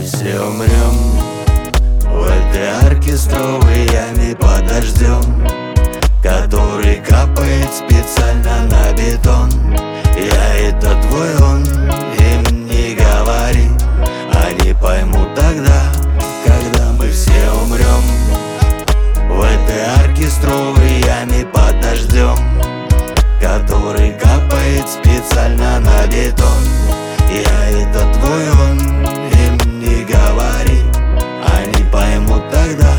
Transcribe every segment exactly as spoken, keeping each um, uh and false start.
все умрем в этой оркестровой яме под дождем, который капает специально на бетон. Я — это твой он, им не говори, они поймут тогда, когда мы все умрем в этой оркестровой яме под дождем, который капает специально на бетон. Я — это твой он, им не говори, они поймут тогда.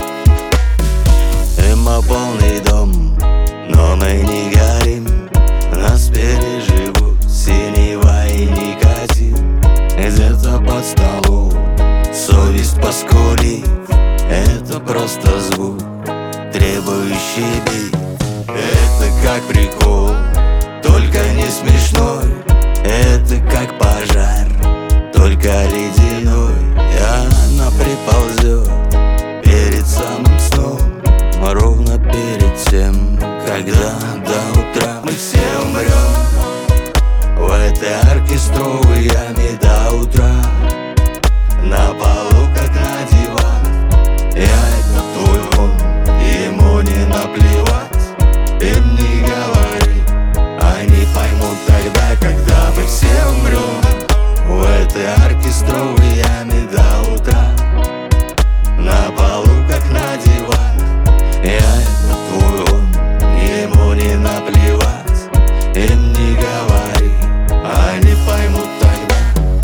Эмо полный дом, но мы не горим, нас переживут синева и никотин. Где-то под столом совесть поскулит, это просто звук, требующий бит. Это как прикол, только не смешной, это как пожар, только ледяной. И она приползет перед самым сном, ровно перед тем, когда до утра мы все умрем в этой оркестровой яме до утра. На полу, как на диван, я — это твой он, ему не наплевать, им не говори, они поймут тогда, когда мы все умрем в этой оркестровой яме до утра. На полу, как на диван, я — это твой он, ему не наплевать, им не говори, они поймут тогда.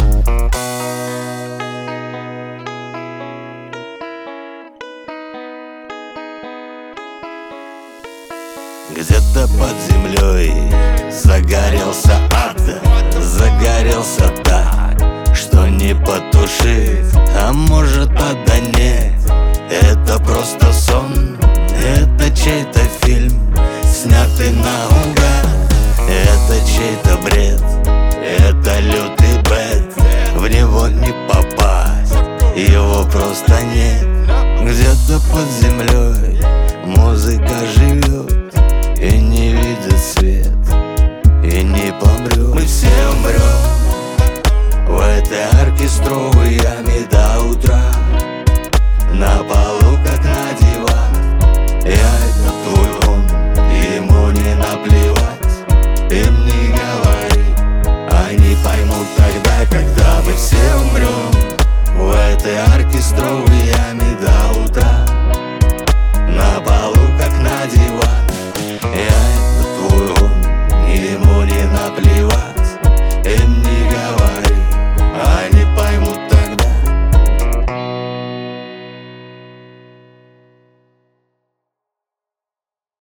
Где-то под землей загорелся ад, загорелся так, что не потушить. А может, а да нет, это просто сон, это чей-то фильм, снятый наугад. Это чей-то бред, это лютый бэд, в него не попасть, его просто нет. Где-то под землей музыка живет и не видит свет, и не помрет. Мы все умрем в этой оркестровой яме до утра. На полу, как на диван, я — это твой он, ему не наплевать, им не говори, они поймут тогда, когда мы все умрем в этой оркестровой яме до утра. На полу, как на диван, я — это твой он, ему не наплевать.